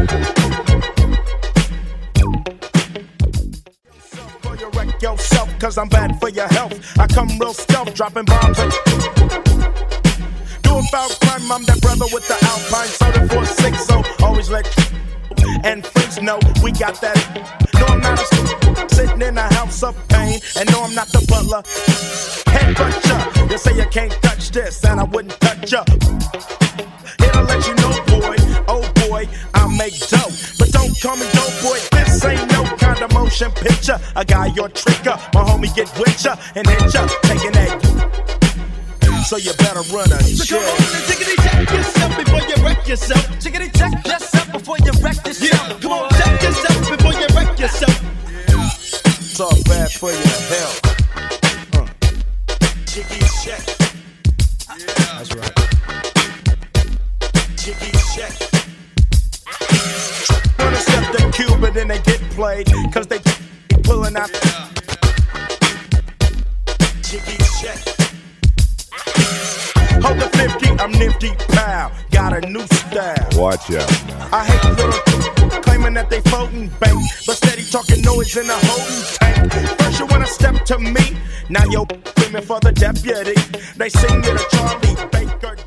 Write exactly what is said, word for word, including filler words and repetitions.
Yourself, cause I'm bad for your health. I come real stealth, dropping bombs and doing foul crime. I'm that brother with the Alpine soda four six, so always let and friends know we got that. No, I'm not a sitting in a house of pain, and no, I'm not the butler. Head butcher, you say you can't touch this, and I wouldn't touch you. Here to let you know, boy, oh boy, I make dope, but don't call me dope boy. This ain't no kind of motion picture. A guy your tricker, my homie get with ya and hit ya, taking that. So you better run a so shit. Come on and tickety check yourself before you wreck yourself. Tickety check yourself before you wreck yourself. Yeah, come on, check yourself before you wreck yourself. Yeah. It's all bad for your health. Uh. Chicky check. Yeah, that's right. Chicky check. Wanna step the cube and then they get played, cause they pulling out. Chicky check. Hold the fifty, I'm nifty, pal. Got a new style. Watch out now. I hate little claiming that they floating bank, but steady talking noise in a holding tank. First you wanna step to me, now you're screaming for the deputy. They sing you to Charlie Baker.